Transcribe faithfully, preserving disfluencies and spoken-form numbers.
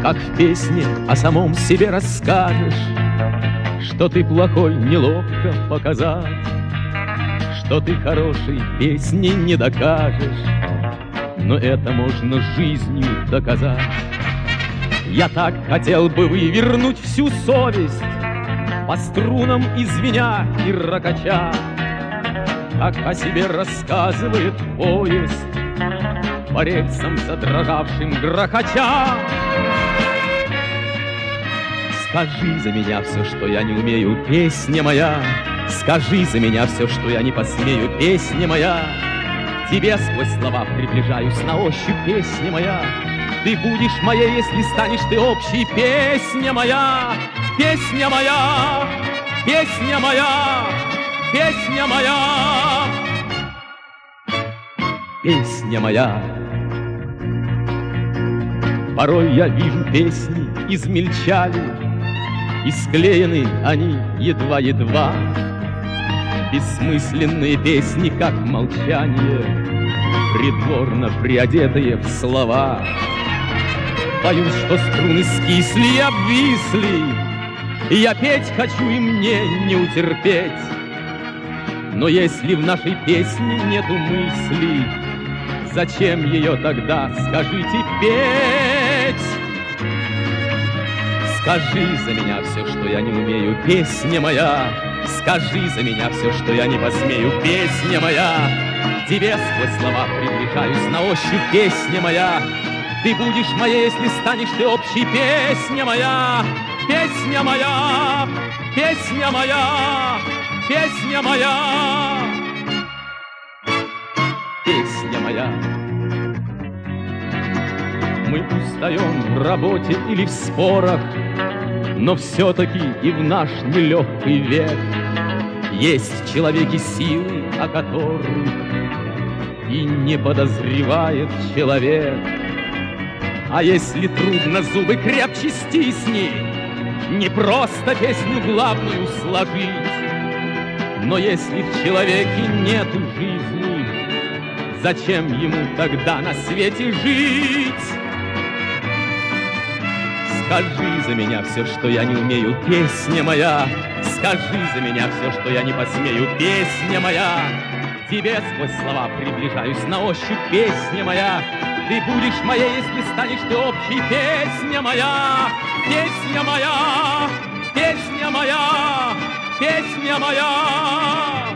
как в песне о самом себе расскажешь, что ты плохой неловко показать, что ты хорошей песни не докажешь, но это можно жизнью доказать. Я так хотел бы вывернуть всю совесть, по струнам извиня и ракача, как о себе рассказывает поезд, по рельсам задрожавшим грохоча. Скажи за меня все, что я не умею, песня моя. Скажи за меня все, что я не посмею, песня моя. К тебе сквозь слова приближаюсь на ощупь, песня моя. Ты будешь моей, если станешь ты общей, песня моя. Песня моя, песня моя, песня моя, песня моя. Порой я вижу, песни измельчали, и склеены они едва-едва. Бессмысленные песни, как молчание, притворно приодетые в слова. Боюсь, что струны скисли и обвисли, и я петь хочу, и мне не утерпеть. Но если в нашей песне нету мысли, зачем ее тогда, скажите, петь? Скажи за меня все, что я не умею, песня моя. Скажи за меня все, что я не посмею, песня моя. К тебе сквозь слова приближаюсь на ощупь, песня моя. Ты будешь моей, если станешь ты общей, песня моя. Песня моя, песня моя, песня моя, песня моя. Мы устаем в работе или в спорах, но все-таки и в наш нелегкий век есть в человеке силы, о которых и не подозревает человек. А если трудно, зубы крепче стисни, не просто песню главную сложить. Но если в человеке нету жизни, зачем ему тогда на свете жить? Скажи за меня все, что я не умею, песня моя. Скажи за меня все, что я не посмею, песня моя. К тебе сквозь слова приближаюсь на ощупь, песня моя. Ты будешь моей, если станешь ты общей, песня моя. Песня моя, песня моя, песня моя.